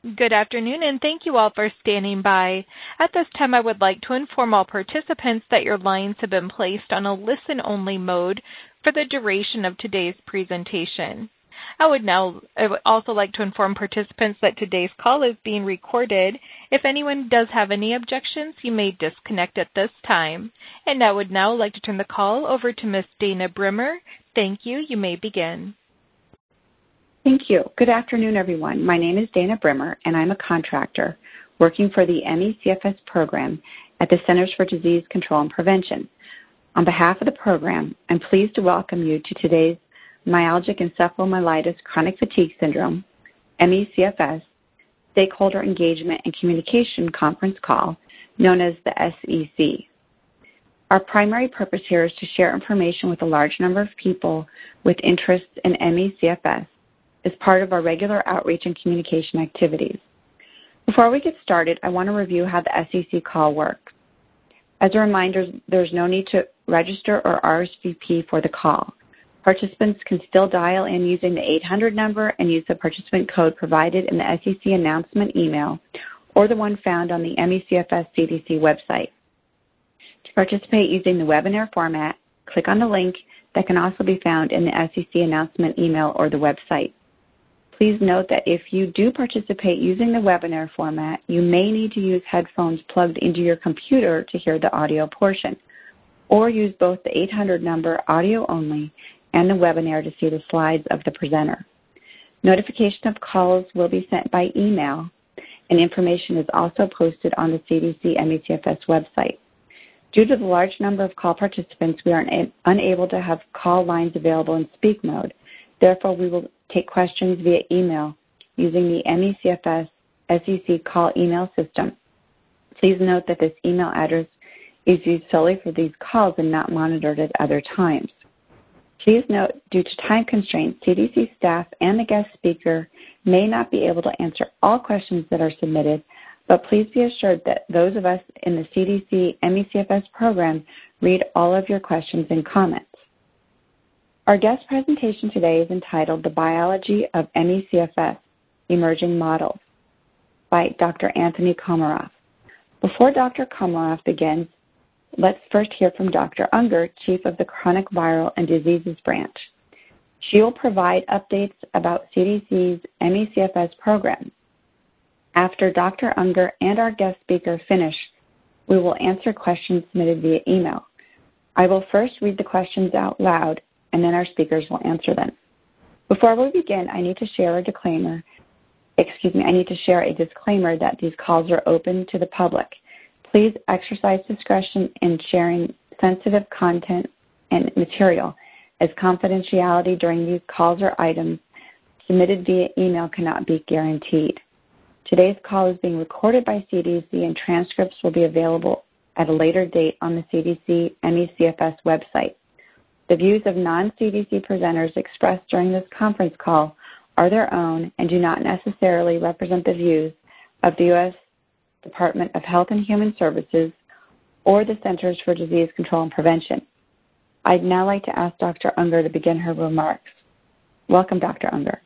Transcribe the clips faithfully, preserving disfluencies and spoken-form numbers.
Good afternoon, and thank you all for standing by. At this time, I would like to inform all participants that your lines have been placed on a listen-only mode for the duration of today's presentation. I would now I would also like to inform participants that today's call is being recorded. If anyone does have any objections, you may disconnect at this time. And I would now like to turn the call over to Miz Dana Brimmer. Thank you. You may begin. Thank you. Good afternoon, everyone. My name is Dana Brimmer, and I'm a contractor working for the M E C F S program at the Centers for Disease Control and Prevention. On behalf of the program, I'm pleased to welcome you to today's Myalgic Encephalomyelitis Chronic Fatigue Syndrome, M E C F S, Stakeholder Engagement and Communication Conference Call, known as the S E C. Our primary purpose here is to share information with a large number of people with interests in M E C F S as part of our regular outreach and communication activities. Before we get started, I want to review how the S E C call works. As a reminder, there's no need to register or R S V P for the call. Participants can still dial in using the eight hundred number and use the participant code provided in the S E C announcement email or the one found on the M E C F S C D C website. To participate using the webinar format, click on the link that can also be found in the S E C announcement email or the website. Please note that if you do participate using the webinar format, you may need to use headphones plugged into your computer to hear the audio portion, or use both the eight hundred number audio only and the webinar to see the slides of the presenter. Notification of calls will be sent by email, and information is also posted on the C D C M E C F S website. Due to the large number of call participants, we are unable to have call lines available in speak mode. Therefore, we will take questions via email using the M E C F S S E C call email system. Please note that this email address is used solely for these calls and not monitored at other times. Please note, due to time constraints, C D C staff and the guest speaker may not be able to answer all questions that are submitted, but please be assured that those of us in the C D C M E C F S program read all of your questions and comments. Our guest presentation today is entitled The Biology of M E C F S, Emerging Models by Doctor Anthony Komaroff. Before Doctor Komaroff begins, let's first hear from Doctor Unger, Chief of the Chronic Viral and Diseases Branch. She will provide updates about C D C's M E C F S program. After Doctor Unger and our guest speaker finish, we will answer questions submitted via email. I will first read the questions out loud, and then our speakers will answer them. Before we begin, I need to share a disclaimer. Excuse me, I need to share a disclaimer that these calls are open to the public. Please exercise discretion in sharing sensitive content and material, as confidentiality during these calls or items submitted via email cannot be guaranteed. Today's call is being recorded by C D C, and transcripts will be available at a later date on the C D C M E C F S website. The views of non-C D C presenters expressed during this conference call are their own and do not necessarily represent the views of the U S Department of Health and Human Services or the Centers for Disease Control and Prevention. I'd now like to ask Doctor Unger to begin her remarks. Welcome, Doctor Unger.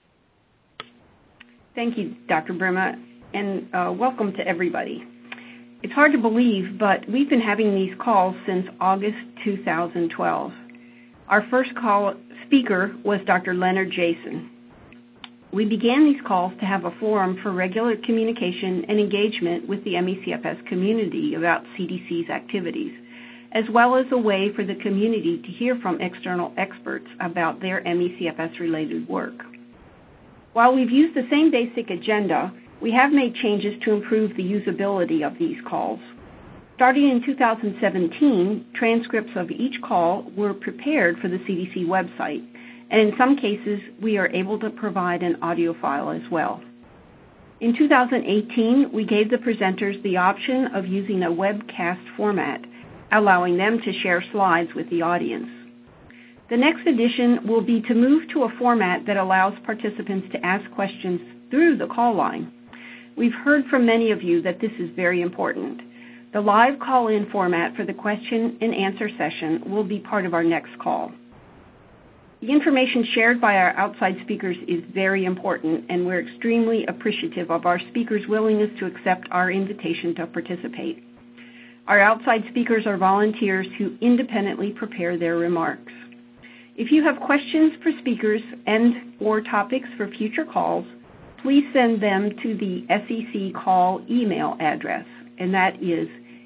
Thank you, Doctor Brimmer, and uh, welcome to everybody. It's hard to believe, but we've been having these calls since August two thousand twelve. Our first call speaker was Doctor Leonard Jason. We began these calls to have a forum for regular communication and engagement with the M E C F S community about C D C's activities, as well as a way for the community to hear from external experts about their M E C F S-related work. While we've used the same basic agenda, we have made changes to improve the usability of these calls. Starting in two thousand seventeen, transcripts of each call were prepared for the C D C website, and in some cases, we are able to provide an audio file as well. In two thousand eighteen, we gave the presenters the option of using a webcast format, allowing them to share slides with the audience. The next addition will be to move to a format that allows participants to ask questions through the call line. We've heard from many of you that this is very important. The live call-in format for the question and answer session will be part of our next call. The information shared by our outside speakers is very important, and we're extremely appreciative of our speakers' willingness to accept our invitation to participate. Our outside speakers are volunteers who independently prepare their remarks. If you have questions for speakers and or topics for future calls, please send them to the S E C call email address, and that is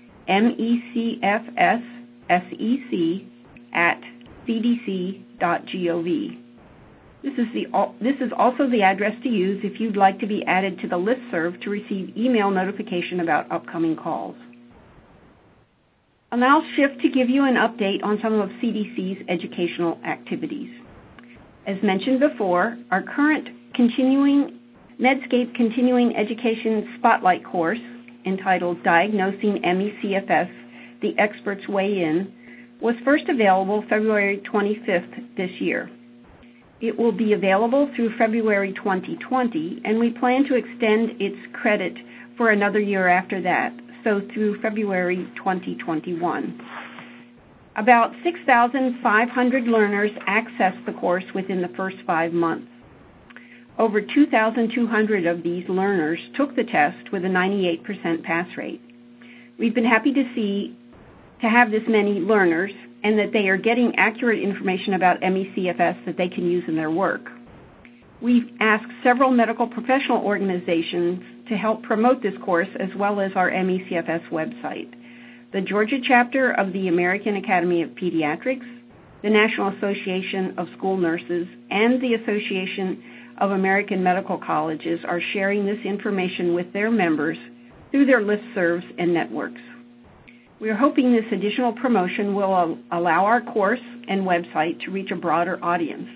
mecfssec at c d c dot gov. This is, the, this is also the address to use if you'd like to be added to the listserv to receive email notification about upcoming calls. I'll now shift to give you an update on some of C D C's educational activities. As mentioned before, our current continuing Medscape Continuing Education Spotlight course, entitled Diagnosing M E C F S, The Experts Weigh In, was first available February twenty-fifth this year. It will be available through February twenty twenty, and we plan to extend its credit for another year after that, so through February twenty twenty-one. About six thousand five hundred learners accessed the course within the first five months. Over two thousand two hundred of these learners took the test with a ninety-eight percent pass rate. We've been happy to see to have this many learners and that they are getting accurate information about M E C F S that they can use in their work. We've asked several medical professional organizations to help promote this course, as well as our M E C F S website. The Georgia chapter of the American Academy of Pediatrics, the National Association of School Nurses, and the Association of American Medical Colleges are sharing this information with their members through their listservs and networks. We are hoping this additional promotion will allow our course and website to reach a broader audience.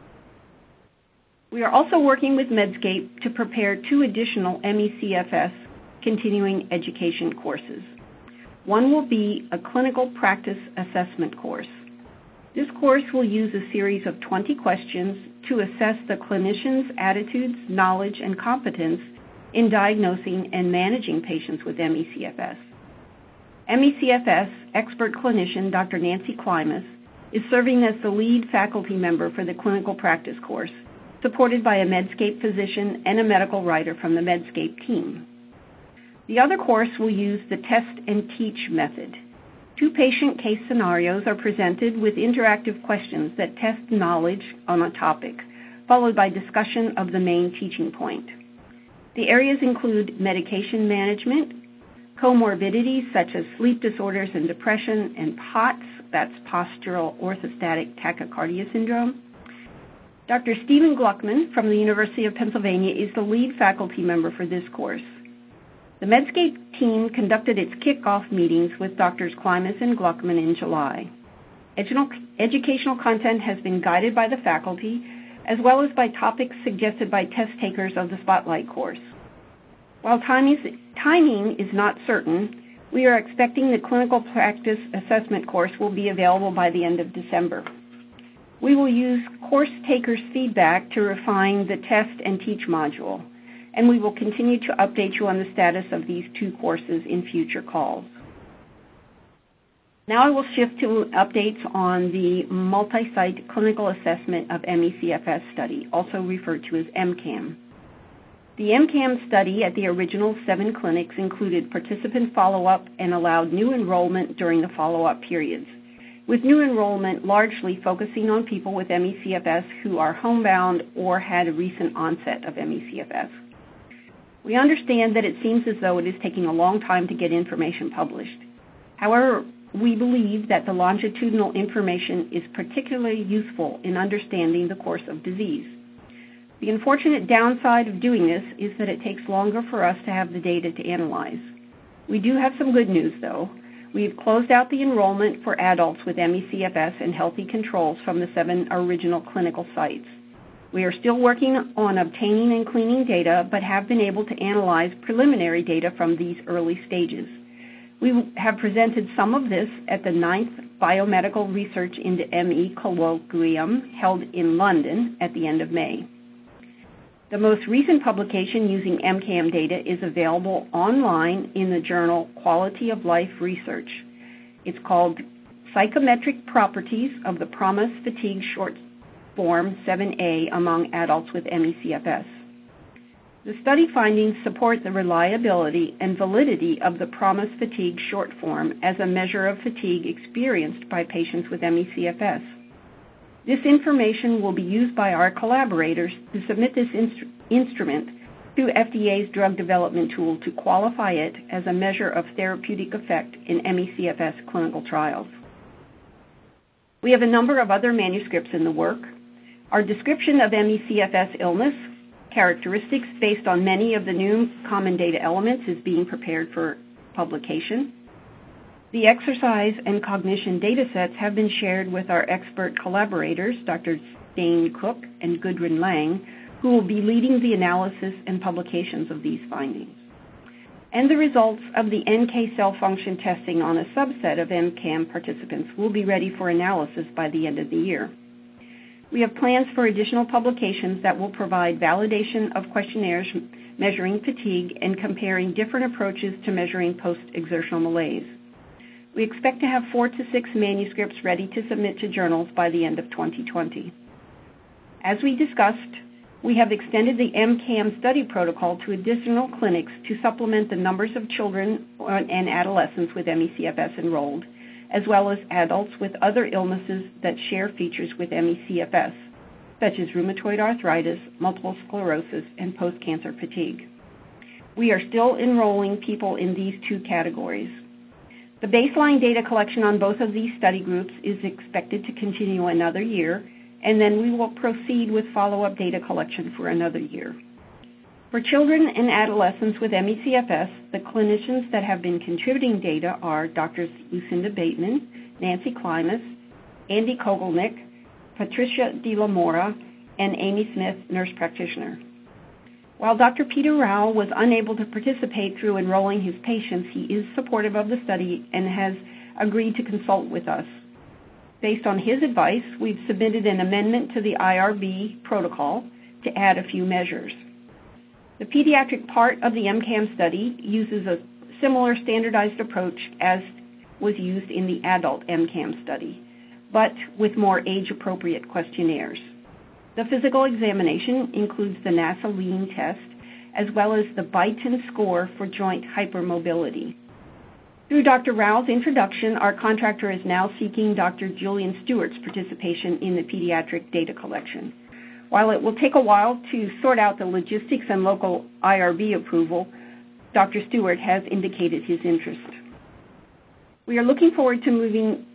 We are also working with Medscape to prepare two additional M E C F S continuing education courses. One will be a clinical practice assessment course. This course will use a series of twenty questions to assess the clinician's attitudes, knowledge, and competence in diagnosing and managing patients with M E C F S. M E C F S expert clinician Doctor Nancy Klimas is serving as the lead faculty member for the clinical practice course, supported by a Medscape physician and a medical writer from the Medscape team. The other course will use the test and teach method. Two patient case scenarios are presented with interactive questions that test knowledge on a topic, followed by discussion of the main teaching point. The areas include medication management, comorbidities such as sleep disorders and depression, and POTS, that's postural orthostatic tachycardia syndrome. Doctor Stephen Gluckman from the University of Pennsylvania is the lead faculty member for this course. The Medscape team conducted its kickoff meetings with Doctors Klimas and Gluckman in July. Educational content has been guided by the faculty, as well as by topics suggested by test takers of the Spotlight course. While timing is not certain, we are expecting the clinical practice assessment course will be available by the end of December. We will use course takers' feedback to refine the test and teach module, and we will continue to update you on the status of these two courses in future calls. Now I will shift to updates on the multi-site clinical assessment of M E C F S study, also referred to as M CAM. The M CAM study at the original seven clinics included participant follow-up and allowed new enrollment during the follow-up periods, with new enrollment largely focusing on people with M E C F S who are homebound or had a recent onset of M E C F S. We understand that it seems as though it is taking a long time to get information published. However, we believe that the longitudinal information is particularly useful in understanding the course of disease. The unfortunate downside of doing this is that it takes longer for us to have the data to analyze. We do have some good news, though. We have closed out the enrollment for adults with M E C F S and healthy controls from the seven original clinical sites. We are still working on obtaining and cleaning data, but have been able to analyze preliminary data from these early stages. We have presented some of this at the ninth Biomedical Research into M E Colloquium held in London at the end of May. The most recent publication using M CAM data is available online in the journal Quality of Life Research. It's called Psychometric Properties of the PROMIS Fatigue Short form seven A among adults with M E C F S. The study findings support the reliability and validity of the PROMIS Fatigue short form as a measure of fatigue experienced by patients with M E C F S. This information will be used by our collaborators to submit this instru- instrument to F D A's drug development tool to qualify it as a measure of therapeutic effect in M E C F S clinical trials. We have a number of other manuscripts in the work. Our description of M E C F S illness characteristics based on many of the new common data elements is being prepared for publication. The exercise and cognition data sets have been shared with our expert collaborators, Doctors Dane Cook and Gudrun Lang, who will be leading the analysis and publications of these findings. And the results of the N K cell function testing on a subset of M CAM participants will be ready for analysis by the end of the year. We have plans for additional publications that will provide validation of questionnaires measuring fatigue and comparing different approaches to measuring post-exertional malaise. We expect to have four to six manuscripts ready to submit to journals by the end of twenty twenty. As we discussed, we have extended the M CAM study protocol to additional clinics to supplement the numbers of children and adolescents with M E C F S enrolled, as well as adults with other illnesses that share features with M E C F S, such as rheumatoid arthritis, multiple sclerosis, and post-cancer fatigue. We are still enrolling people in these two categories. The baseline data collection on both of these study groups is expected to continue another year, and then we will proceed with follow-up data collection for another year. For children and adolescents with M E C F S, the clinicians that have been contributing data are Doctors Lucinda Bateman, Nancy Klimas, Andy Kogelnick, Patricia De La Mora, and Amy Smith, nurse practitioner. While Doctor Peter Rao was unable to participate through enrolling his patients, he is supportive of the study and has agreed to consult with us. Based on his advice, we've submitted an amendment to the I R B protocol to add a few measures. The pediatric part of the M CAM study uses a similar standardized approach as was used in the adult M CAM study, but with more age-appropriate questionnaires. The physical examination includes the NASA Lean test, as well as the Beighton score for joint hypermobility. Through Doctor Rao's introduction, our contractor is now seeking Doctor Julian Stewart's participation in the pediatric data collection. While it will take a while to sort out the logistics and local I R B approval, Doctor Stewart has indicated his interest. We are looking forward to moving,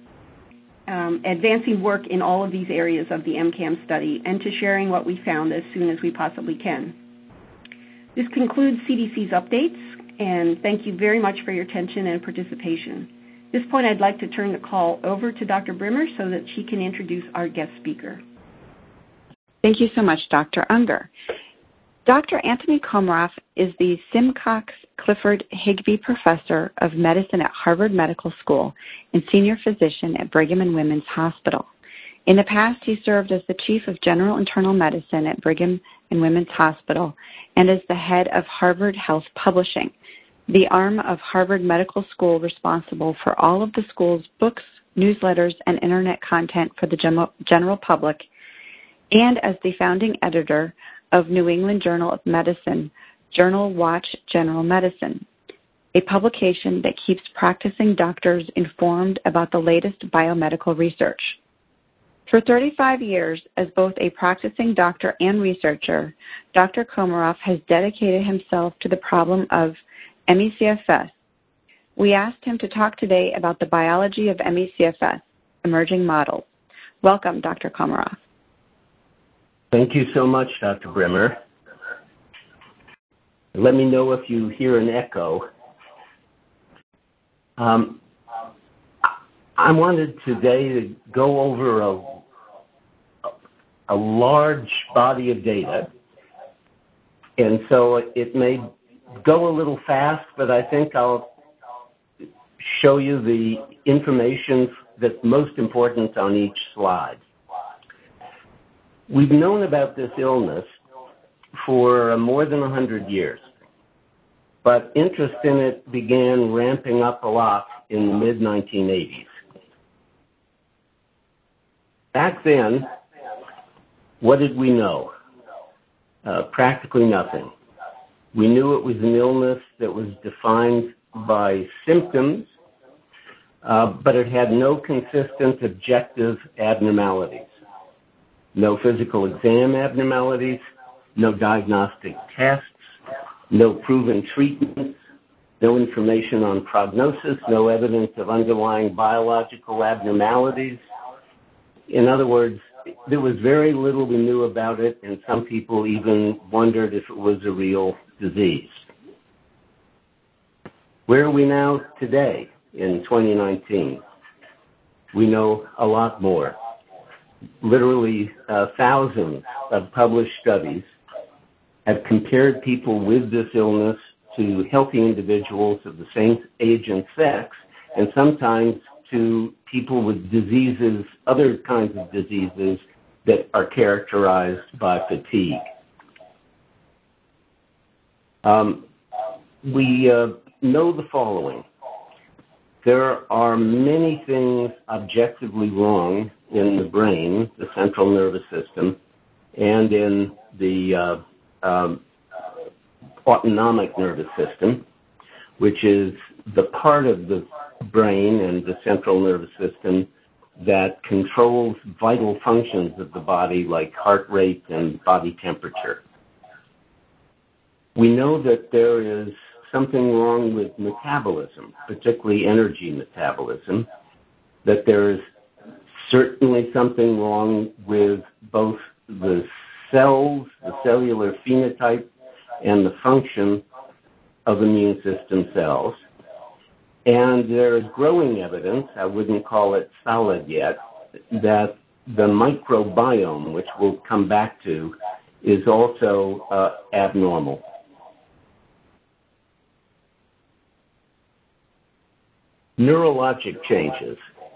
um, advancing work in all of these areas of the M CAM study and to sharing what we found as soon as we possibly can. This concludes C D C's updates, and thank you very much for your attention and participation. At this point, I'd like to turn the call over to Doctor Brimmer so that she can introduce our guest speaker. Thank you so much, Doctor Unger. Doctor Anthony Komaroff is the Simcox Clifford Higbee Professor of Medicine at Harvard Medical School and Senior Physician at Brigham and Women's Hospital. In the past, he served as the Chief of General Internal Medicine at Brigham and Women's Hospital and as the head of Harvard Health Publishing, the arm of Harvard Medical School responsible for all of the school's books, newsletters, and internet content for the general, general public, and as the founding editor of New England Journal of Medicine, Journal Watch General Medicine, a publication that keeps practicing doctors informed about the latest biomedical research. For thirty-five years, as both a practicing doctor and researcher, Doctor Komaroff has dedicated himself to the problem of M E C F S. We asked him to talk today about the biology of M E C F S, emerging models. Welcome, Doctor Komaroff. Thank you so much, Doctor Brimmer. Let me know if you hear an echo. Um, I wanted today to go over a, a large body of data, and so it may go a little fast, but I think I'll show you the information that's most important on each slide. We've known about this illness for more than one hundred years, but interest in it began ramping up a lot in the mid nineteen eighties. Back then, What did we know? Uh, practically nothing. We knew it was an illness that was defined by symptoms, uh, but it had no consistent objective abnormalities. No physical exam abnormalities, no diagnostic tests, no proven treatments, no information on prognosis, no evidence of underlying biological abnormalities. In other words, there was very little we knew about it, and some people even wondered if it was a real disease. Where are we now today in twenty nineteen? We know a lot more. Literally uh, thousands of published studies have compared people with this illness to healthy individuals of the same age and sex, and sometimes to people with diseases, other kinds of diseases that are characterized by fatigue. Um, we uh, know the following. There are many things objectively wrong in the brain, the central nervous system, and in the uh, um, autonomic nervous system, which is the part of the brain and the central nervous system that controls vital functions of the body like heart rate and body temperature. We know that there is something wrong with metabolism, particularly energy metabolism, that there is certainly something wrong with both the cells, the cellular phenotype, and the function of immune system cells. And there is growing evidence, I wouldn't call it solid yet, that the microbiome, which we'll come back to, is also uh, abnormal. Neurologic changes.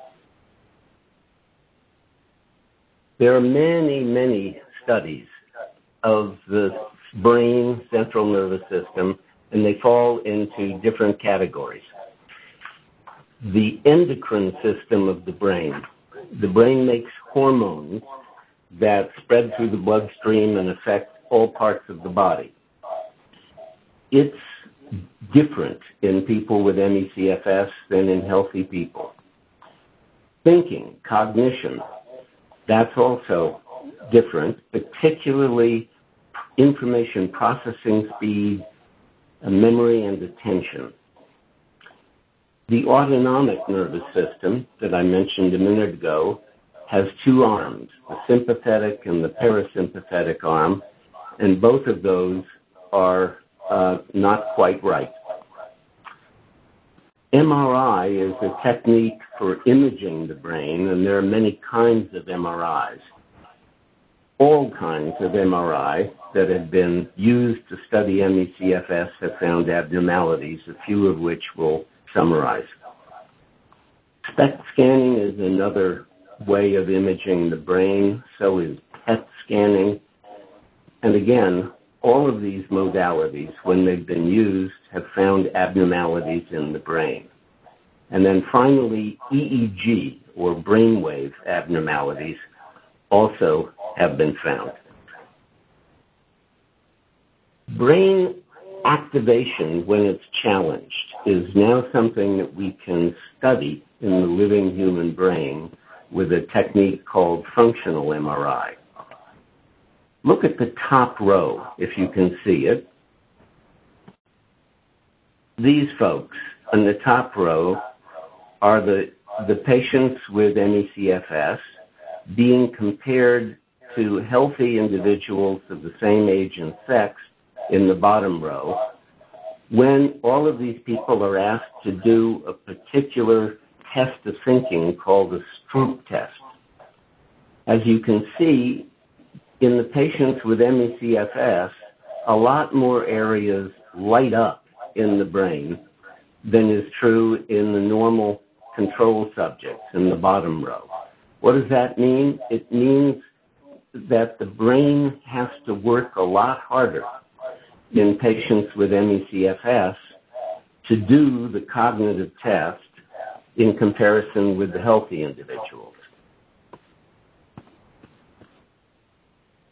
There are many, many studies of the brain, central nervous system, and they fall into different categories. The endocrine system of the brain. The brain makes hormones that spread through the bloodstream and affect all parts of the body. It's different in people with M E C F S than in healthy people. Thinking, cognition, that's also different, particularly information processing speed, memory, and attention. The autonomic nervous system that I mentioned a minute ago has two arms, the sympathetic and the parasympathetic arm, and both of those are uh, not quite right. M R I is a technique for imaging the brain, and there are many kinds of M R Is. All kinds of M R I that have been used to study M E C F S have found abnormalities, a few of which we'll summarize. SPECT scanning is another way of imaging the brain, so is P E T scanning. And again, all of these modalities, when they've been used, have found abnormalities in the brain. And then finally, E E G, or brainwave abnormalities, also have been found. Brain activation, when it's challenged, is now something that we can study in the living human brain with a technique called functional M R I. Look at the top row, if you can see it. These folks on the top row are the, the patients with M E C F S being compared to healthy individuals of the same age and sex in the bottom row, when all of these people are asked to do a particular test of thinking called a Stroop test. As you can see, in the patients with M E C F S, a lot more areas light up in the brain than is true in the normal control subjects in the bottom row. What does that mean? It means that the brain has to work a lot harder in patients with M E C F S to do the cognitive test in comparison with the healthy individuals.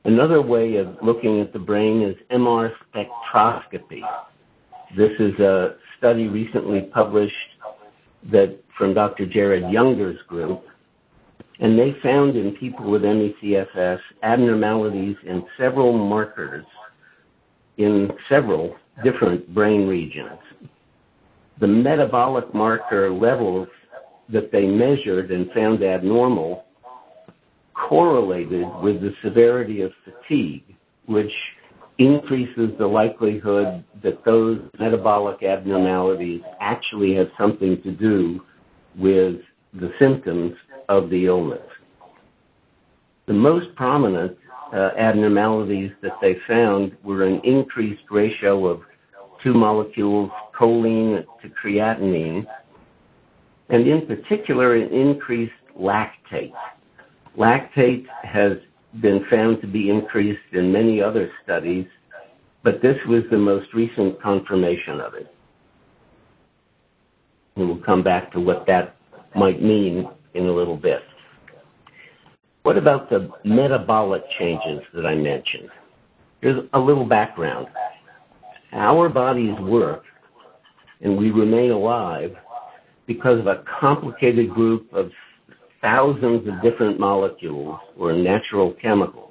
Another way of looking at the brain is M R spectroscopy. This is a study recently published that from Doctor Jared Younger's group, and they found in people with M E C F S abnormalities in several markers in several different brain regions. The metabolic marker levels that they measured and found abnormal correlated with the severity of fatigue, which increases the likelihood that those metabolic abnormalities actually have something to do with the symptoms of the illness. The most prominent uh, abnormalities that they found were an increased ratio of two molecules, choline to creatinine, and in particular an increased lactate. Lactate has been found to be increased in many other studies, but this was the most recent confirmation of it. And we'll come back to what that might mean in a little bit. What about the metabolic changes that I mentioned? Here's a little background. Our bodies work and we remain alive because of a complicated group of thousands of different molecules or natural chemicals.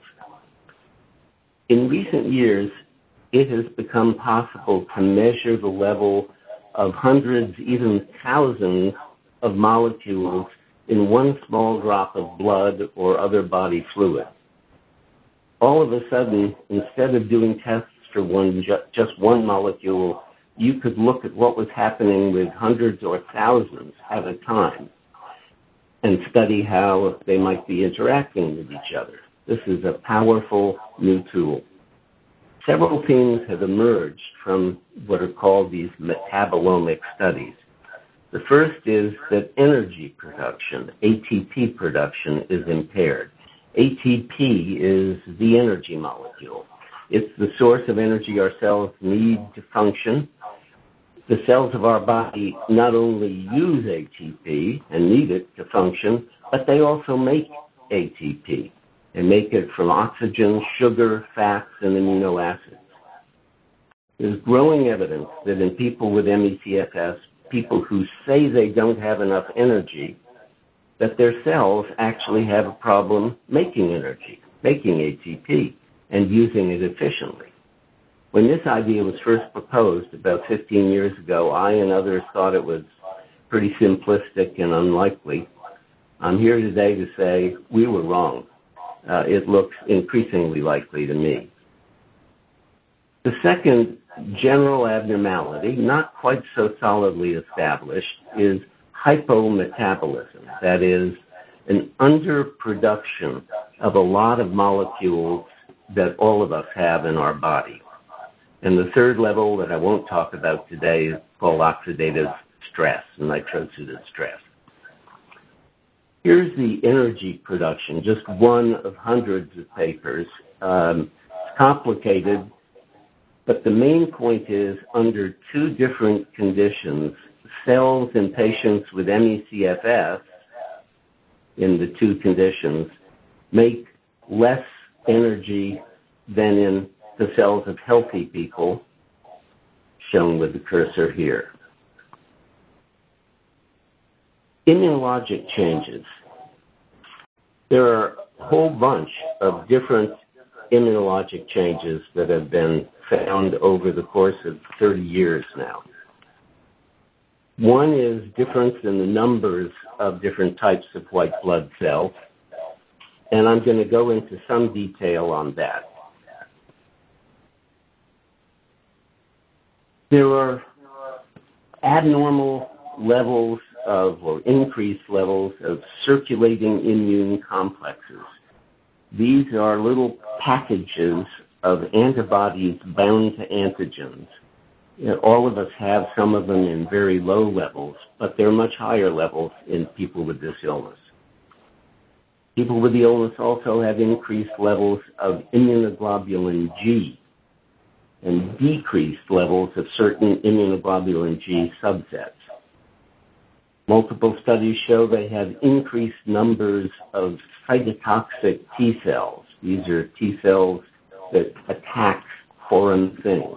In recent years, it has become possible to measure the level of hundreds, even thousands of molecules in one small drop of blood or other body fluid. All of a sudden, instead of doing tests for one, just one molecule, you could look at what was happening with hundreds or thousands at a time and study how they might be interacting with each other. This is a powerful new tool. Several things have emerged from what are called these metabolomic studies. The first is that energy production, A T P production, is impaired. A T P is the energy molecule. It's the source of energy our cells need to function. The cells of our body not only use A T P and need it to function, but they also make A T P and make it from oxygen, sugar, fats, and amino acids. There's growing evidence that in people with M E C F S, people who say they don't have enough energy, that their cells actually have a problem making energy, making A T P, and using it efficiently. When this idea was first proposed about fifteen years ago, I and others thought it was pretty simplistic and unlikely. I'm here today to say we were wrong. Uh, it looks increasingly likely to me. The second general abnormality, not quite so solidly established, is hypometabolism. That is, an underproduction of a lot of molecules that all of us have in our body. And the third level that I won't talk about today is called oxidative stress, nitrosuited stress. Here's the energy production, just one of hundreds of papers. Um, it's complicated, but the main point is under two different conditions, cells in patients with M E C F S in the two conditions make less energy than in the cells of healthy people, shown with the cursor here. Immunologic changes. There are a whole bunch of different immunologic changes that have been found over the course of thirty years now. One is difference in the numbers of different types of white blood cells, and I'm going to go into some detail on that. There are abnormal levels of, or increased levels of circulating immune complexes. These are little packages of antibodies bound to antigens. You know, all of us have some of them in very low levels, but they're much higher levels in people with this illness. People with the illness also have increased levels of immunoglobulin G and decreased levels of certain immunoglobulin G subsets. Multiple studies show they have increased numbers of cytotoxic T cells, These are T cells that attack foreign things.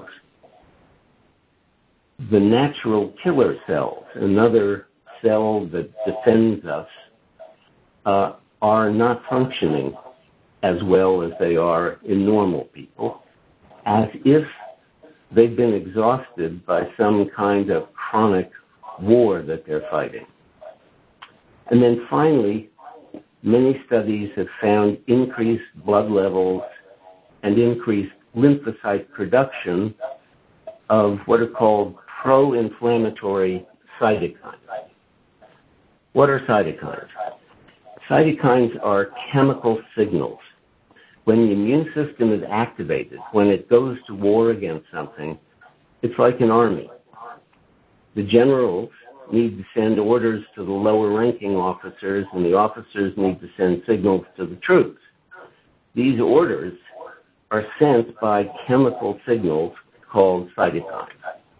The natural killer cells, another cell that defends us, uh, are not functioning as well as they are in normal people, as if they've been exhausted by some kind of chronic war that they're fighting. And then finally, many studies have found increased blood levels and increased lymphocyte production of what are called pro-inflammatory cytokines. What are cytokines? Cytokines are chemical signals. When the immune system is activated, when it goes to war against something, it's like an army. The generals need to send orders to the lower-ranking officers, and the officers need to send signals to the troops. These orders are sent by chemical signals called cytokines.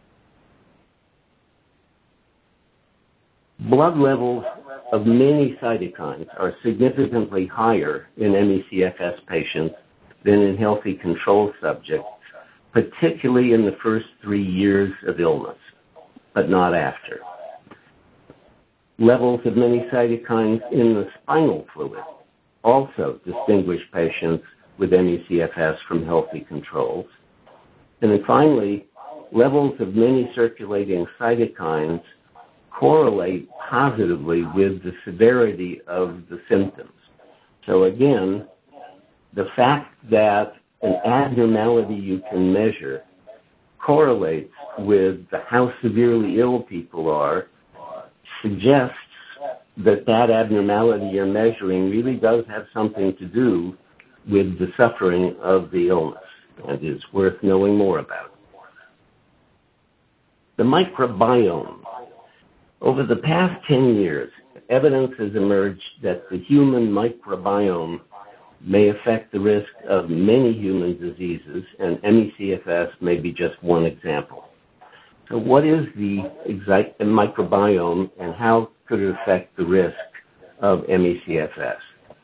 Blood levels of many cytokines are significantly higher in M E C F S patients than in healthy control subjects, particularly in the first three years of illness, but not after. Levels of many cytokines in the spinal fluid also distinguish patients with M E C F S from healthy controls. And then finally, levels of many circulating cytokines correlate positively with the severity of the symptoms. So again, the fact that an abnormality you can measure correlates with the how severely ill people are suggests that that abnormality you're measuring really does have something to do with the suffering of the illness and is worth knowing more about. The microbiome. Over the past ten years, evidence has emerged that the human microbiome may affect the risk of many human diseases, and M E C F S may be just one example. So what is the exact microbiome, and how could it affect the risk of M E C F S?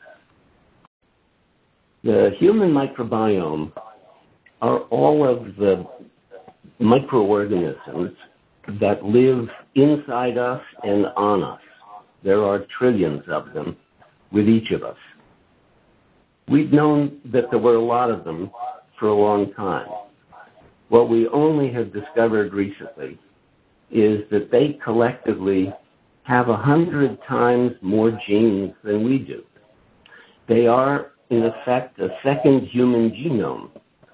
The human microbiome are all of the microorganisms that live inside us and on us. There are trillions of them with each of us. We've known that there were a lot of them for a long time. What we only have discovered recently is that they collectively have a hundred times more genes than we do. They are, in effect, a second human genome.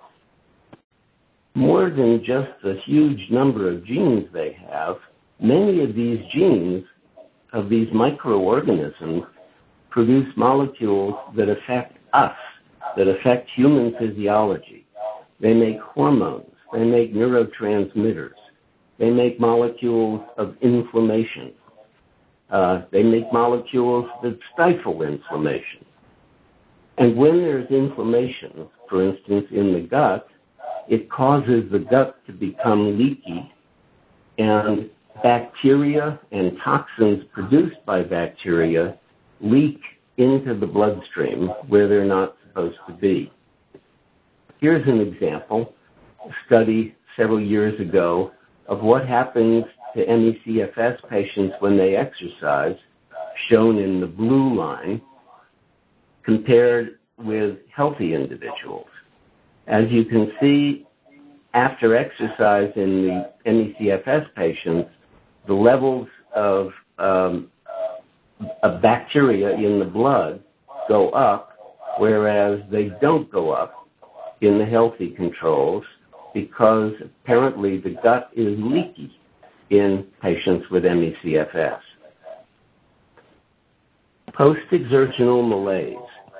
More than just the huge number of genes they have, many of these genes of these microorganisms produce molecules that affect us, that affect human physiology. They make hormones. They make neurotransmitters. They make molecules of inflammation. Uh, they make molecules that stifle inflammation. And when there's inflammation, for instance, in the gut, it causes the gut to become leaky, and bacteria and toxins produced by bacteria leak into the bloodstream where they're not supposed to be. Here's an example, a study several years ago of what happens to M E C F S patients when they exercise, shown in the blue line, compared with healthy individuals. As you can see, after exercise in the M E C F S patients, the levels of, um, of bacteria in the blood go up, whereas they don't go up in the healthy controls because apparently the gut is leaky in patients with M E C F S. Post-exertional malaise.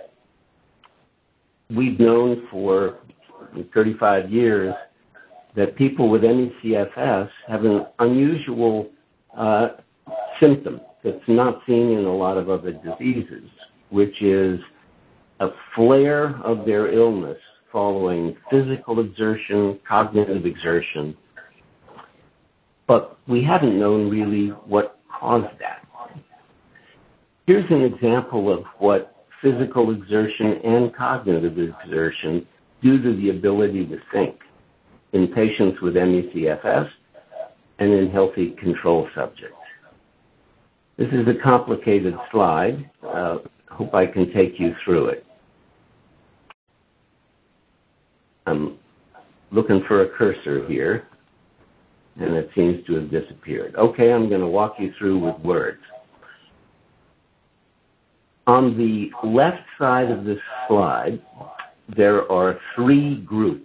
We've known for thirty-five years that people with M E C F S have an unusual uh, symptom that's not seen in a lot of other diseases, which is a flare of their illness following physical exertion, cognitive exertion. But we haven't known really what caused that. Here's an example of what physical exertion and cognitive exertion due to the ability to think in patients with M E C F S and in healthy control subjects. This is a complicated slide. Uh, hope I can take you through it. I'm looking for a cursor here, and it seems to have disappeared. Okay, I'm going to walk you through with words. On the left side of this slide, there are three groups.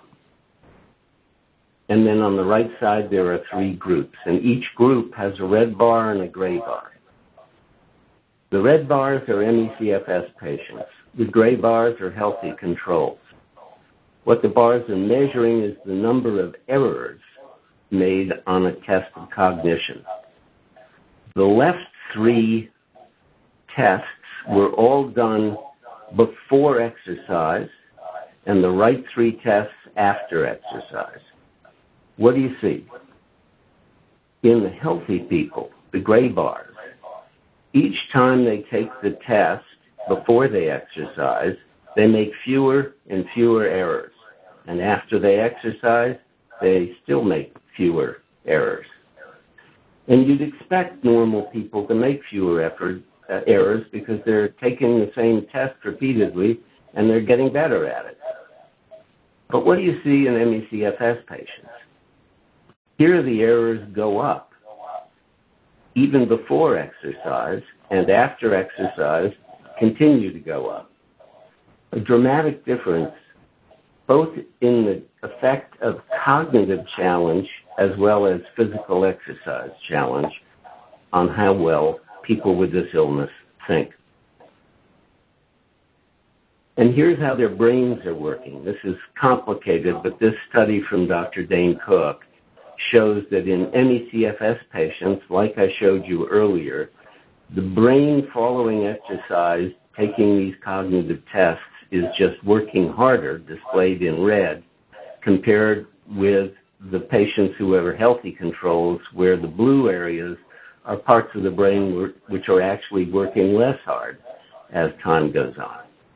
And then on the right side, there are three groups. And each group has a red bar and a gray bar. The red bars are M E C F S patients. The gray bars are healthy controls. What the bars are measuring is the number of errors made on a test of cognition. The left three tests were all done before exercise, and the right three tests after exercise. What do you see? In the healthy people, the gray bars, each time they take the test before they exercise, they make fewer and fewer errors. And after they exercise, they still make fewer errors. And you'd expect normal people to make fewer effort, uh, errors because they're taking the same test repeatedly and they're getting better at it. But what do you see in M E C F S patients? Here the errors go up, even before exercise, and after exercise continue to go up. A dramatic difference both in the effect of cognitive challenge as well as physical exercise challenge on how well people with this illness think. And here's how their brains are working. This is complicated, but this study from Doctor Dane Cook shows that in M E C F S patients, like I showed you earlier, the brain following exercise, taking these cognitive tests, is just working harder, displayed in red, compared with the patients who have healthy controls, where the blue areas are parts of the brain which are actually working less hard as time goes on.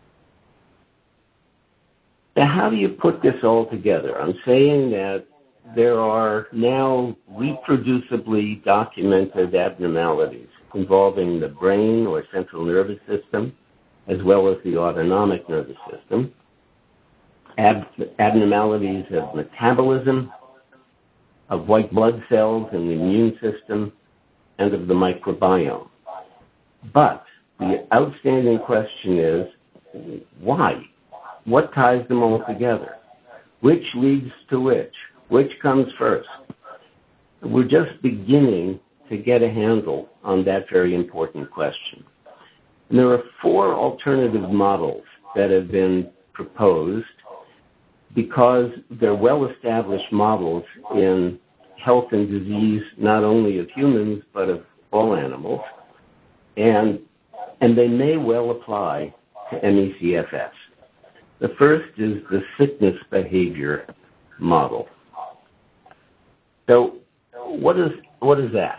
Now, how do you put this all together? I'm saying that there are now reproducibly documented abnormalities involving the brain or central nervous system, as well as the autonomic nervous system, Ab- abnormalities of metabolism, of white blood cells in the immune system, and of the microbiome. But the outstanding question is, why? What ties them all together? Which leads to which? Which comes first? We're just beginning to get a handle on that very important question. And there are four alternative models that have been proposed because they're well-established models in health and disease, not only of humans, but of all animals. And, and they may well apply to M E C F S. The first is the sickness behavior model. So what is, what is that?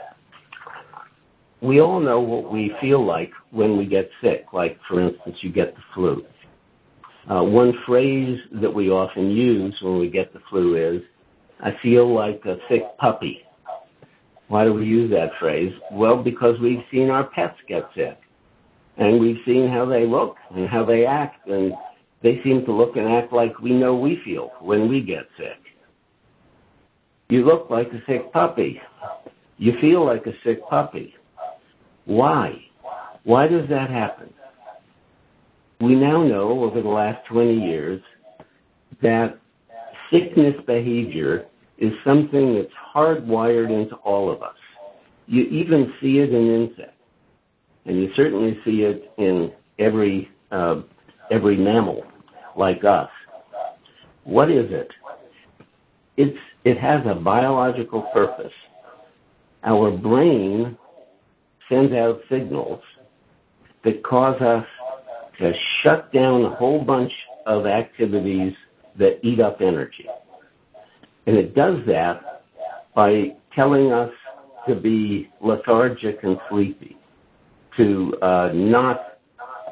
We all know what we feel like when we get sick, like, for instance, you get the flu. Uh, one phrase that we often use when we get the flu is, I feel like a sick puppy. Why do we use that phrase? Well, because we've seen our pets get sick, and we've seen how they look and how they act, and they seem to look and act like we know we feel when we get sick. You look like a sick puppy. You feel like a sick puppy. Why? Why does that happen? We now know over the last twenty years that sickness behavior is something that's hardwired into all of us. You even see it in insects, and you certainly see it in every uh, every mammal like us. What is it? It's it has a biological purpose. Our brain sends out signals that cause us to shut down a whole bunch of activities that eat up energy. And it does that by telling us to be lethargic and sleepy, to uh, not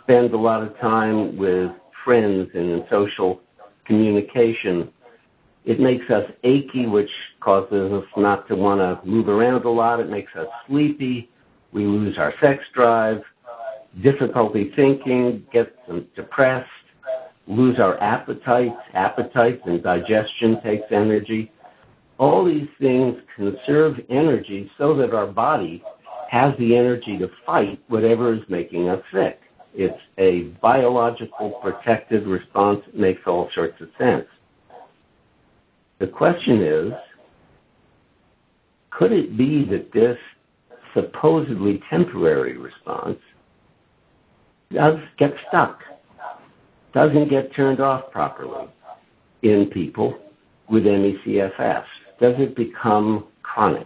spend a lot of time with friends and in social communication, it makes us achy, which causes us not to want to move around a lot. It makes us sleepy. We lose our sex drive, difficulty thinking, get depressed, lose our appetite. Appetite and digestion takes energy. All these things conserve energy so that our body has the energy to fight whatever is making us sick. It's a biological protective response. It makes all sorts of sense. The question is, could it be that this supposedly temporary response does get stuck, doesn't get turned off properly in people with M E C F S? Does it become chronic?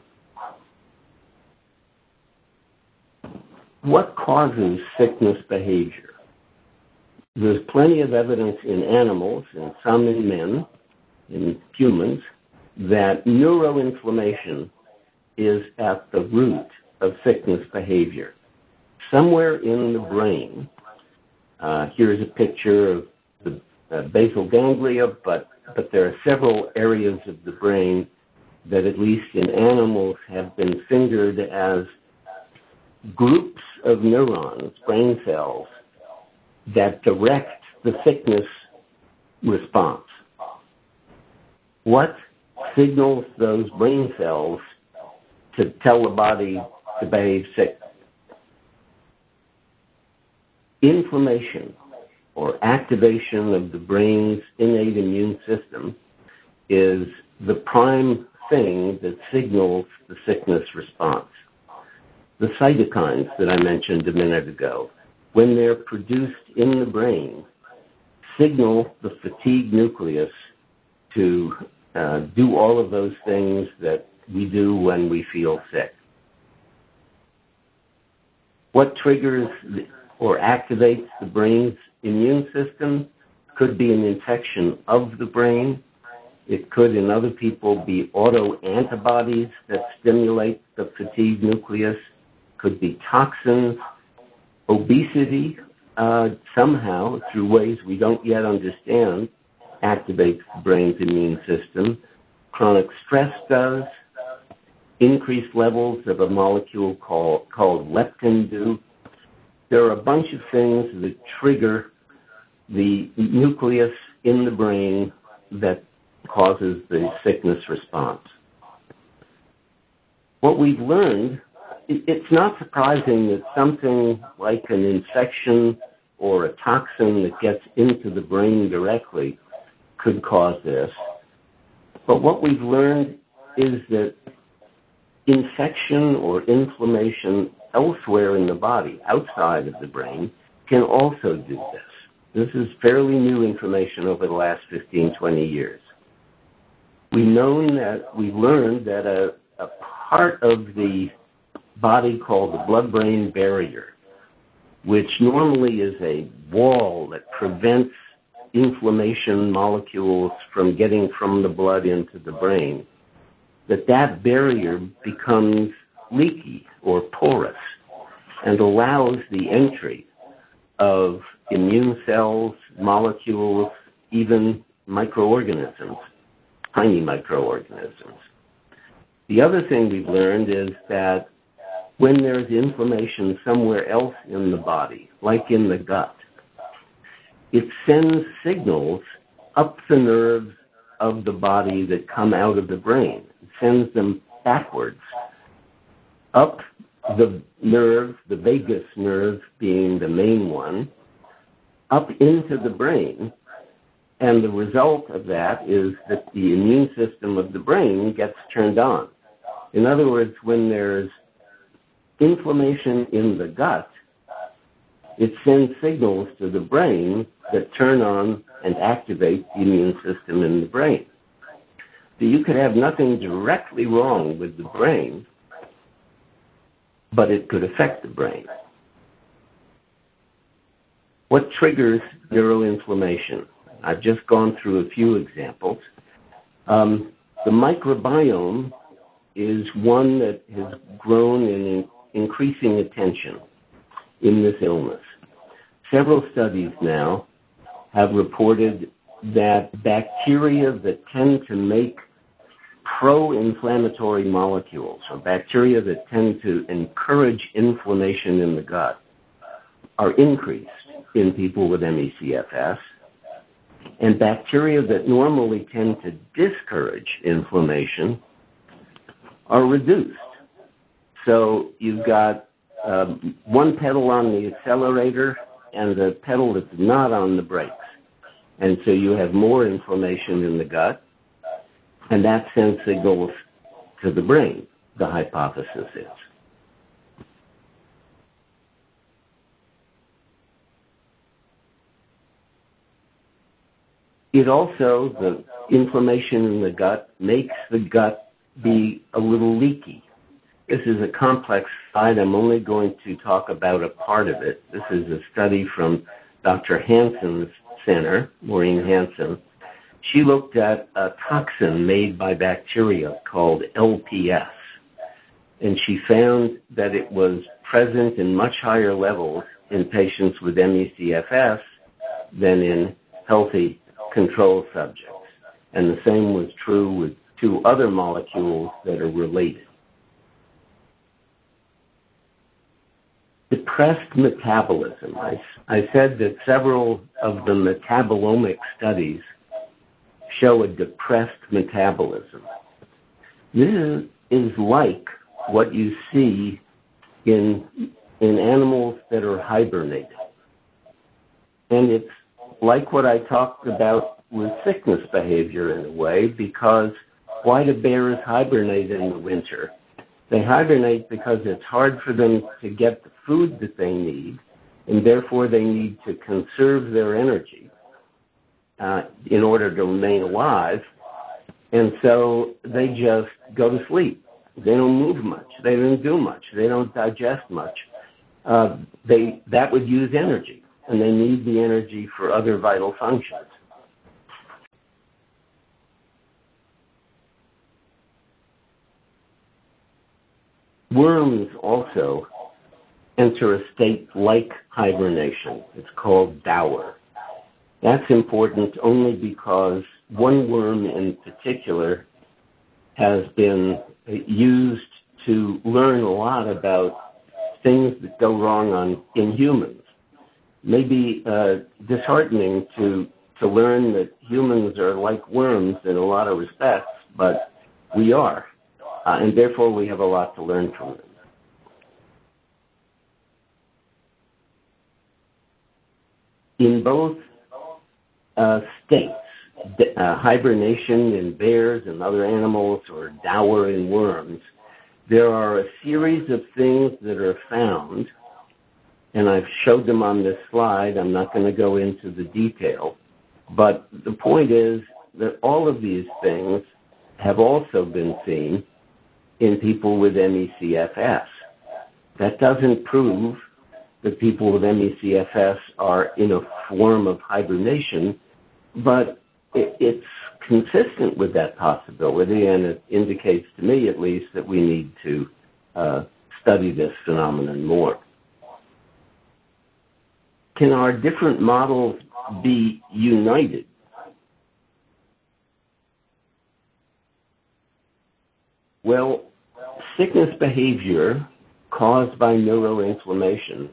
What causes sickness behavior? There's plenty of evidence in animals and some in men, in humans, that neuroinflammation is at the root of sickness behavior. Somewhere in the brain, uh, here's a picture of the uh, basal ganglia, but, but there are several areas of the brain that, at least in animals, have been fingered as groups of neurons, brain cells, that direct the sickness response. What signals those brain cells to tell the body to behave sick? Inflammation or activation of the brain's innate immune system is the prime thing that signals the sickness response. The cytokines that I mentioned a minute ago, when they're produced in the brain, signal the fatigue nucleus to uh, do all of those things that we do when we feel sick. What triggers or activates the brain's immune system could be an infection of the brain. It could, in other people, be autoantibodies that stimulate the fatigue nucleus. Could be toxins, obesity, uh, somehow, through ways we don't yet understand, activates the brain's immune system. Chronic stress does. Increased levels of a molecule called, called leptin do. There are a bunch of things that trigger the nucleus in the brain that causes the sickness response. What we've learned, it's not surprising that something like an infection or a toxin that gets into the brain directly could cause this. But what we've learned is that infection or inflammation elsewhere in the body, outside of the brain, can also do this. This is fairly new information over the last fifteen, twenty years. We've known that, we've learned that a, a part of the body called the blood-brain barrier, which normally is a wall that prevents inflammation molecules from getting from the blood into the brain, that that barrier becomes leaky or porous and allows the entry of immune cells, molecules, even microorganisms, tiny microorganisms. The other thing we've learned is that when there's inflammation somewhere else in the body, like in the gut, it sends signals up the nerves of the body that come out of the brain. It sends them backwards, up the nerve, the vagus nerve being the main one, up into the brain, and the result of that is that the immune system of the brain gets turned on. In other words, when there's inflammation in the gut, it sends signals to the brain that turn on and activate the immune system in the brain. So you could have nothing directly wrong with the brain, but it could affect the brain. What triggers neuroinflammation? I've just gone through a few examples. Um, the microbiome is one that has grown in increasing attention in this illness. several studies now have reported that bacteria that tend to make pro-inflammatory molecules, or bacteria that tend to encourage inflammation in the gut, are increased in people with M E C F S, and bacteria that normally tend to discourage inflammation are reduced. So you've got um, one pedal on the accelerator and a pedal that's not on the brakes. And so you have more inflammation in the gut, and that sends signals to the brain, the hypothesis is. It also, the inflammation in the gut makes the gut be a little leaky. This is a complex slide. I'm only going to talk about a part of it. This is a study from Doctor Hansen's center, Maureen Hansen. She looked at a toxin made by bacteria called L P S, and she found that it was present in much higher levels in patients with M E C F S than in healthy control subjects. And the same was true with two other molecules that are related. Depressed metabolism. I, I said that several of the metabolomic studies show a depressed metabolism. This is, is like what you see in, in animals that are hibernating. And it's like what I talked about with sickness behavior in a way, because why do bears hibernate in the winter? They hibernate because it's hard for them to get the food that they need, and therefore they need to conserve their energy uh, in order to remain alive, and so they just go to sleep. They don't move much. They don't do much. They don't digest much. Uh, they that would use energy, and they need the energy for other vital functions. Worms also enter a state like hibernation. It's called dower. That's important only because one worm in particular has been used to learn a lot about things that go wrong on, in humans. Maybe uh, disheartening to, to learn that humans are like worms in a lot of respects, but we are. Uh, and therefore, we have a lot to learn from them. In both uh, states, uh, hibernation in bears and other animals, or dower in worms, there are a series of things that are found, and I've showed them on this slide. I'm not going to go into the detail, but the point is that all of these things have also been seen in people with M E C F S. That doesn't prove that people with M E C F S are in a form of hibernation, but it, it's consistent with that possibility, and it indicates to me, at least, that we need to uh, study this phenomenon more. Can our different models be united? Well, sickness behavior caused by neuroinflammation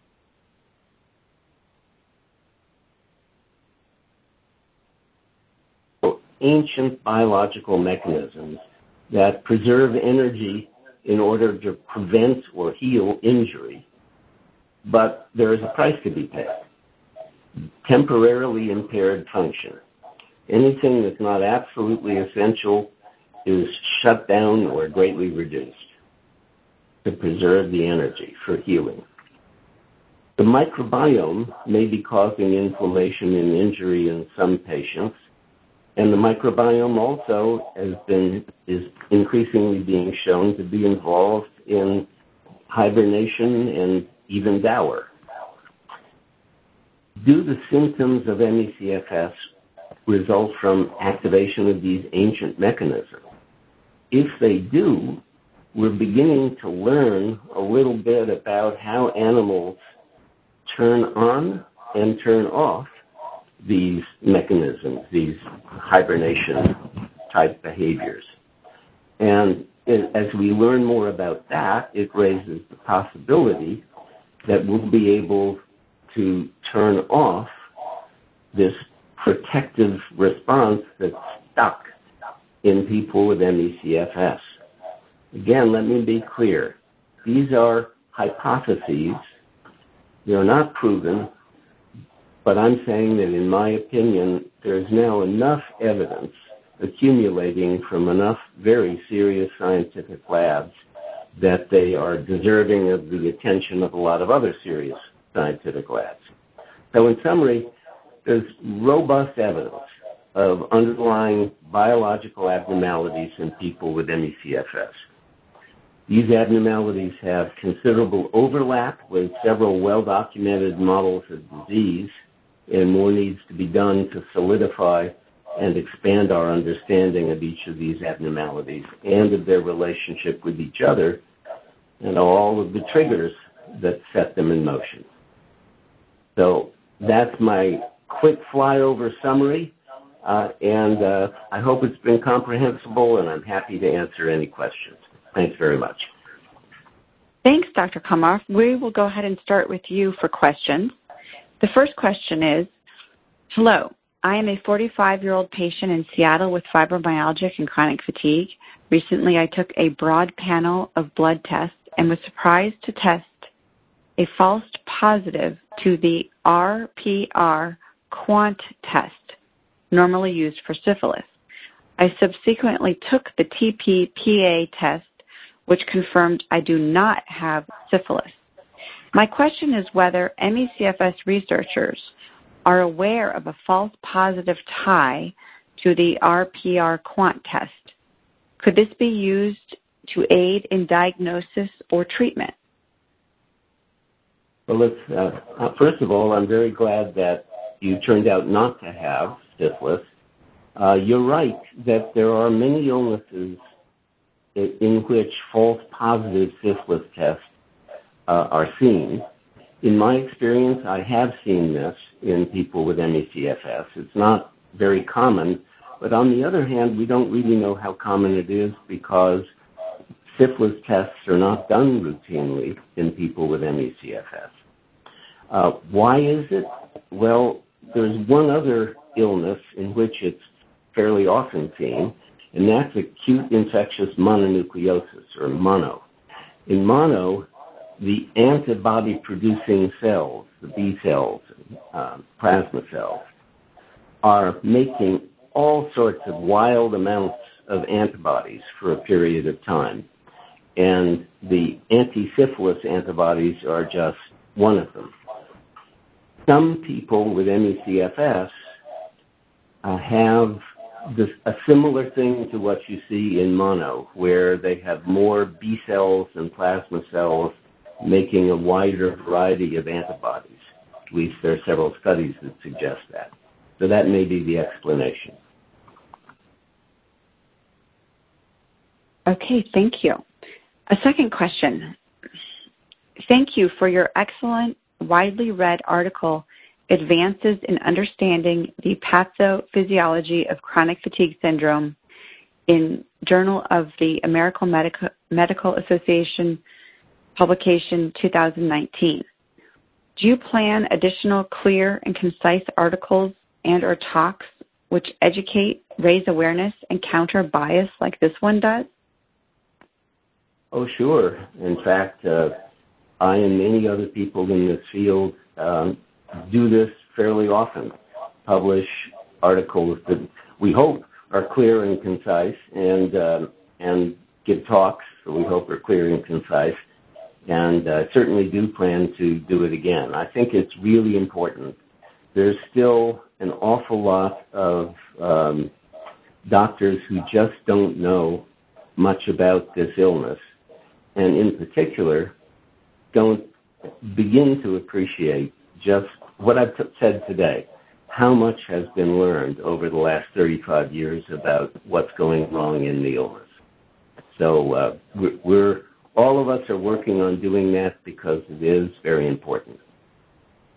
are ancient biological mechanisms that preserve energy in order to prevent or heal injury, but there is a price to be paid. Temporarily impaired function. Anything that's not absolutely essential is shut down or greatly reduced to preserve the energy for healing. The microbiome may be causing inflammation and injury in some patients, and the microbiome also has been is increasingly being shown to be involved in hibernation and even dower. Do the symptoms of M E C F S result from activation of these ancient mechanisms? If they do, we're beginning to learn a little bit about how animals turn on and turn off these mechanisms, these hibernation-type behaviors. And it, as we learn more about that, it raises the possibility that we'll be able to turn off this protective response that's stuck in people with M E C F S. Again, let me be clear. These are hypotheses. They're not proven, but I'm saying that in my opinion, there's now enough evidence accumulating from enough very serious scientific labs that they are deserving of the attention of a lot of other serious scientific labs. So in summary, there's robust evidence of underlying biological abnormalities in people with M E C F S. These abnormalities have considerable overlap with several well-documented models of disease, and more needs to be done to solidify and expand our understanding of each of these abnormalities and of their relationship with each other and all of the triggers that set them in motion. So that's my quick flyover summary, uh, and uh, I hope it's been comprehensible, and I'm happy to answer any questions. Thanks very much. Thanks, Doctor Kamoff. We will go ahead and start with you for questions. The first question is, hello, I am a forty-five-year-old patient in Seattle with fibromyalgia and chronic fatigue. Recently, I took a broad panel of blood tests and was surprised to test a false positive to the R P R Quant test, normally used for syphilis. I subsequently took the T P P A test, which confirmed I do not have syphilis. My question is whether M E C F S researchers are aware of a false positive tie to the R P R Quant test. Could this be used to aid in diagnosis or treatment? Well, let's, uh, uh, first of all, I'm very glad that you turned out not to have syphilis. Uh, you're right that there are many illnesses in which false positive syphilis tests uh, are seen. In my experience, I have seen this in people with M E C F S. It's not very common, but on the other hand, we don't really know how common it is because syphilis tests are not done routinely in people with M E C F S. Uh, why is it? Well, there's one other illness in which it's fairly often seen, and that's acute infectious mononucleosis, or mono. In mono, the antibody-producing cells, the B cells, uh, plasma cells, are making all sorts of wild amounts of antibodies for a period of time. And the anti-syphilis antibodies are just one of them. Some people with M E C F S uh, have this, a similar thing to what you see in mono, where they have more B cells and plasma cells making a wider variety of antibodies. At least there are several studies that suggest that. So that may be the explanation. Okay, thank you. A second question. Thank you for your excellent, widely read article, Advances in Understanding the Pathophysiology of Chronic Fatigue Syndrome, in Journal of the American Medical, Medical Association, publication two thousand nineteen. Do you plan additional clear and concise articles and or talks which educate, raise awareness, and counter bias like this one does? Oh, sure. In fact, uh, I and many other people in this field um, do this fairly often, publish articles that we hope are clear and concise, and uh, and give talks that we hope are clear and concise, and uh, certainly do plan to do it again. I think it's really important. There's still an awful lot of um, doctors who just don't know much about this illness, and in particular, don't begin to appreciate just what I've t- said today, how much has been learned over the last thirty-five years about what's going wrong in the illness. So uh, we're, we're all of us are working on doing that because it is very important.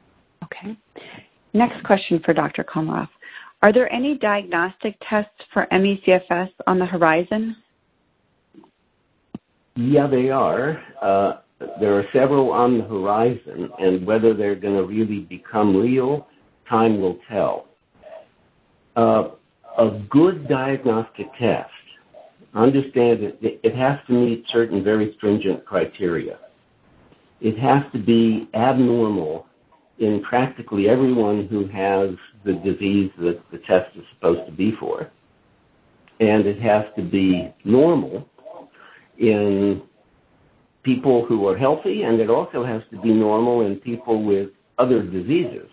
Next question for Doctor Komaroff. Are there any diagnostic tests for M E C F S on the horizon? Yeah, they are. Uh, there are several on the horizon, and whether they're going to really become real, time will tell. Uh, a good diagnostic test, understand that it has to meet certain very stringent criteria. It has to be abnormal in practically everyone who has the disease that the test is supposed to be for. And it has to be normal in people who are healthy, and it also has to be normal in people with other diseases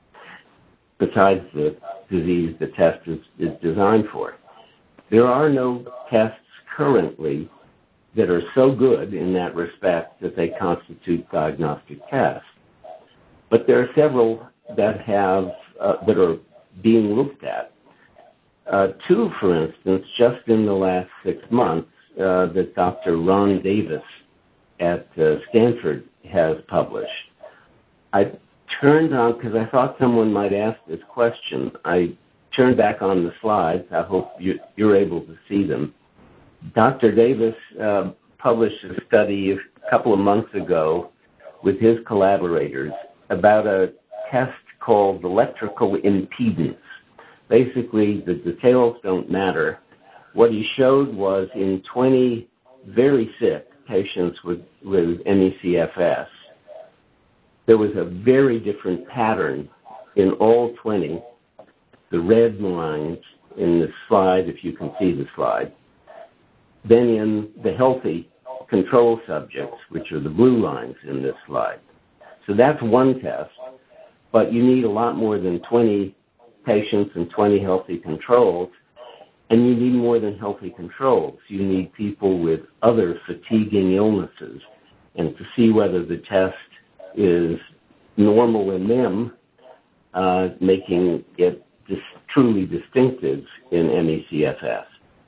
besides the disease the test is, is designed for. There are no tests currently that are so good in that respect that they constitute diagnostic tests. But there are several that have uh, that are being looked at. Uh, two, for instance, just in the last six months, uh, that Doctor Ron Davis at uh, Stanford has published. I turned on, because I thought someone might ask this question, I turned back on the slides. I hope you, you're able to see them. Doctor Davis uh, published a study a couple of months ago with his collaborators about a test called electrical impedance. Basically, the details don't matter. What he showed was in twenty very sick patients with, with M E C F S, there was a very different pattern in all twenty. The red lines in the slide, if you can see the slide, then in the healthy control subjects, which are the blue lines in this slide. So that's one test, but you need a lot more than twenty patients and twenty healthy controls, and you need more than healthy controls. You need people with other fatiguing illnesses, and to see whether the test is normal in them, uh, making it dis- truly distinctive in M E C F S.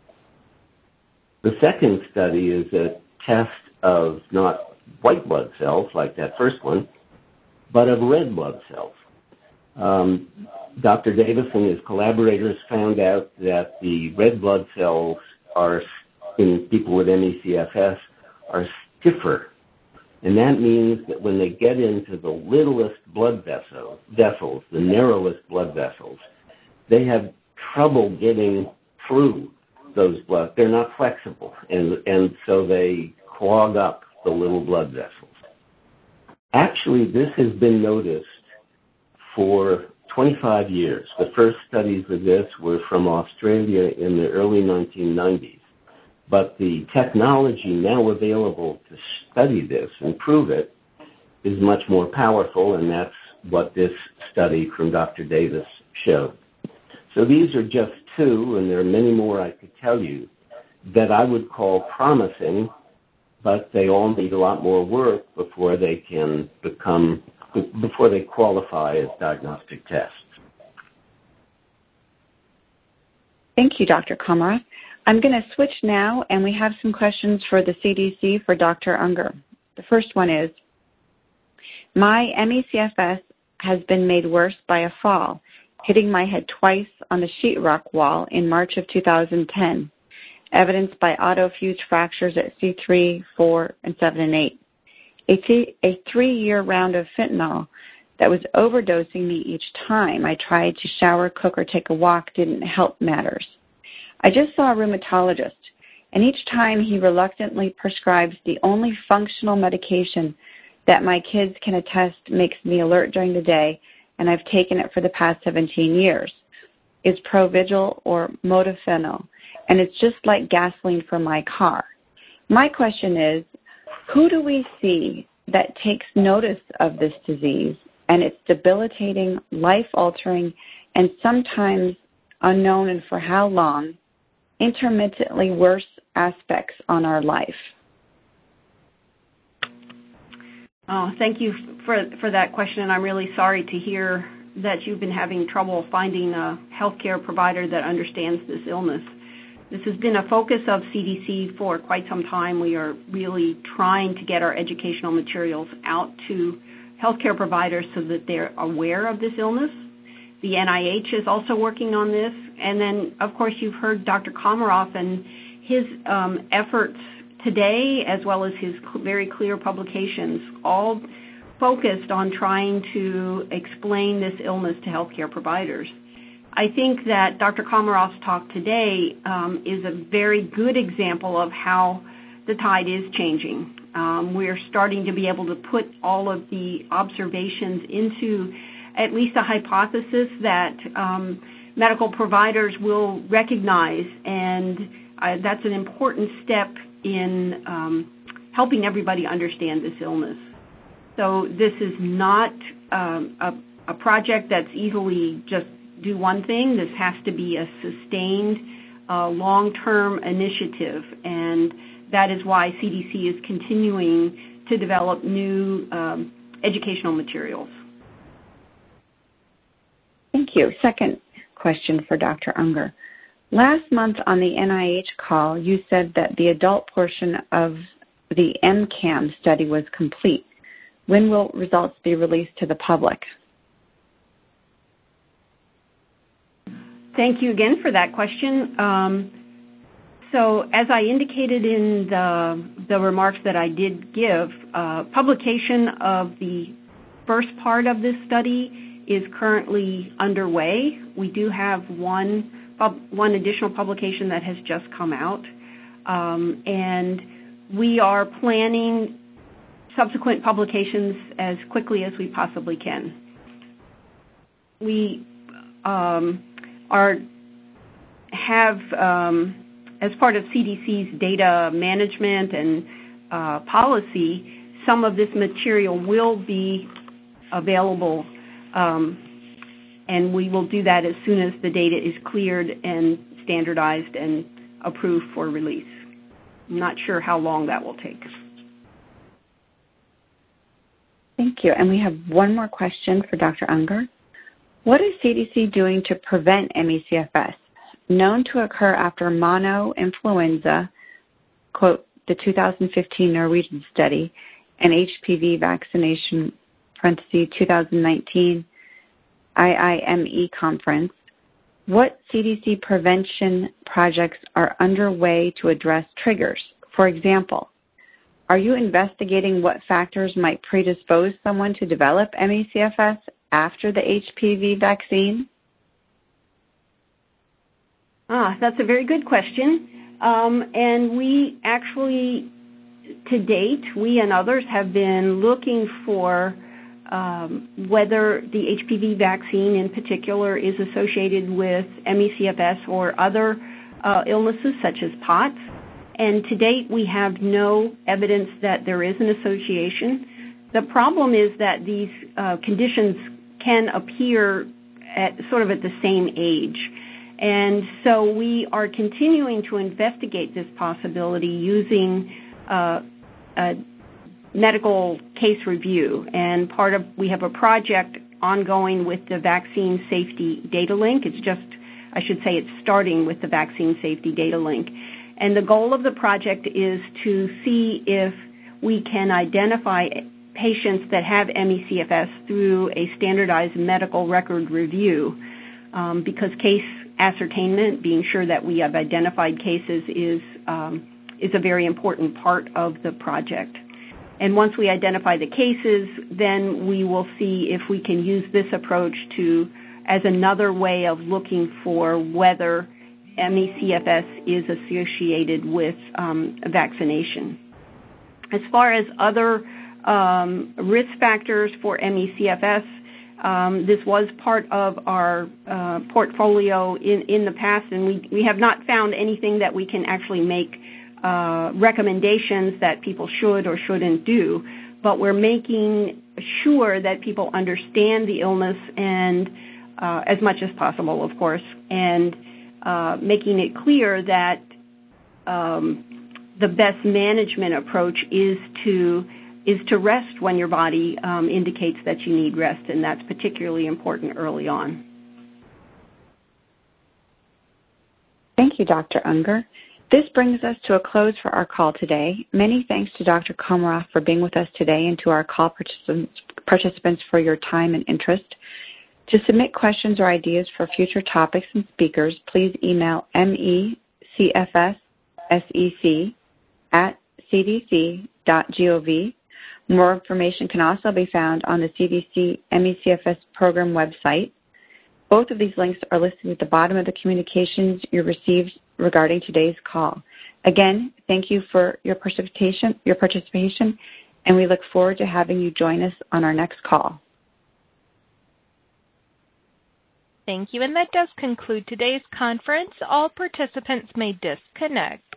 The second study is a test of not white blood cells like that first one, but of red blood cells. Um, Doctor Davis and his collaborators found out that the red blood cells are, in people with M E C F S, are stiffer. And that means that when they get into the littlest blood vessels, vessels, the narrowest blood vessels, they have trouble getting through those blood. They're not flexible, and, and so they clog up the little blood vessels. Actually, this has been noticed for twenty-five years. The first studies of this were from Australia in the early nineteen nineties. But the technology now available to study this and prove it is much more powerful, and that's what this study from Doctor Davis showed. So these are just two, and there are many more I could tell you, that I would call promising, but they all need a lot more work before they can become, before they qualify as diagnostic tests. Thank you, Doctor Komaroff. I'm going to switch now, and we have some questions for the C D C for Doctor Unger. The first one is, my M E C F S has been made worse by a fall, hitting my head twice on the sheetrock wall in March of two thousand ten, evidenced by autofused fractures at C three, four, and seven, and eight. A, th- a three-year round of fentanyl that was overdosing me each time I tried to shower, cook, or take a walk didn't help matters. I just saw a rheumatologist, and each time he reluctantly prescribes the only functional medication that my kids can attest makes me alert during the day, and I've taken it for the past seventeen years, is Provigil or Modafinil, and it's just like gasoline for my car. My question is, who do we see that takes notice of this disease and its debilitating, life-altering, and sometimes unknown and for how long, intermittently worse aspects on our life? Oh, thank you for for that question, and I'm really sorry to hear that you've been having trouble finding a healthcare provider that understands this illness. This has been a focus of C D C for quite some time. We are really trying to get our educational materials out to healthcare providers so that they're aware of this illness. The N I H is also working on this. And then, of course, you've heard Doctor Komaroff and his um, efforts today, as well as his cl- very clear publications, all focused on trying to explain this illness to healthcare providers. I think that Doctor Komaroff's talk today um, is a very good example of how the tide is changing. Um, we're starting to be able to put all of the observations into at least a hypothesis that um, medical providers will recognize, and uh, that's an important step in um, helping everybody understand this illness. So this is not um, a, a project that's easily just do one thing. This has to be a sustained, uh, long-term initiative, and that is why C D C is continuing to develop new um, educational materials. Thank you. Second question for Doctor Unger. Last month on the N I H call, you said that the adult portion of the M CAM study was complete. When will results be released to the public? Thank you again for that question. Um, so as I indicated in the, the remarks that I did give, uh, publication of the first part of this study is currently underway. We do have one, pub, one additional publication that has just come out, um, and we are planning subsequent publications as quickly as we possibly can. We um, are have, um, as part of C D C's data management and uh, policy, some of this material will be available, um, and we will do that as soon as the data is cleared and standardized and approved for release. I'm not sure how long that will take. Thank you. And we have one more question for Doctor Unger. What is C D C doing to prevent M E C F S? Known to occur after mono influenza, quote, the two thousand fifteen Norwegian study, and H P V vaccination, parentheses, two thousand nineteen I I M E conference, what C D C prevention projects are underway to address triggers? For example, are you investigating what factors might predispose someone to develop M E C F S after the H P V vaccine? Ah, that's a very good question. Um, and we actually, to date, we and others have been looking for um, whether the H P V vaccine in particular is associated with M E C F S or other uh, illnesses such as POTS. And to date, we have no evidence that there is an association. The problem is that these uh, conditions can appear at sort of at the same age. And so we are continuing to investigate this possibility using uh, a medical case review. And part of, we have a project ongoing with the Vaccine Safety Data Link. It's just, I should say it's starting with the Vaccine Safety Data Link. And the goal of the project is to see if we can identify patients that have M E C F S through a standardized medical record review, um, because case ascertainment, being sure that we have identified cases, is um, is a very important part of the project. And once we identify the cases, then we will see if we can use this approach to as another way of looking for whether M E C F S is associated with um, vaccination. As far as other um, risk factors for M E C F S, um, this was part of our uh, portfolio in, in the past, and we, we have not found anything that we can actually make uh, recommendations that people should or shouldn't do, but we're making sure that people understand the illness and uh, as much as possible, of course, and Uh, making it clear that um, the best management approach is to is to rest when your body um, indicates that you need rest, and that's particularly important early on. Thank you, Doctor Unger. This brings us to a close for our call today. Many thanks to Doctor Komaroff for being with us today and to our call participants, participants for your time and interest. To submit questions or ideas for future topics and speakers, please email mecfssec at c d c dot gov. More information can also be found on the C D C M E C F S program website. Both of these links are listed at the bottom of the communications you received regarding today's call. Again, thank you for your participation, your participation, and we look forward to having you join us on our next call. Thank you, and that does conclude today's conference. All participants may disconnect.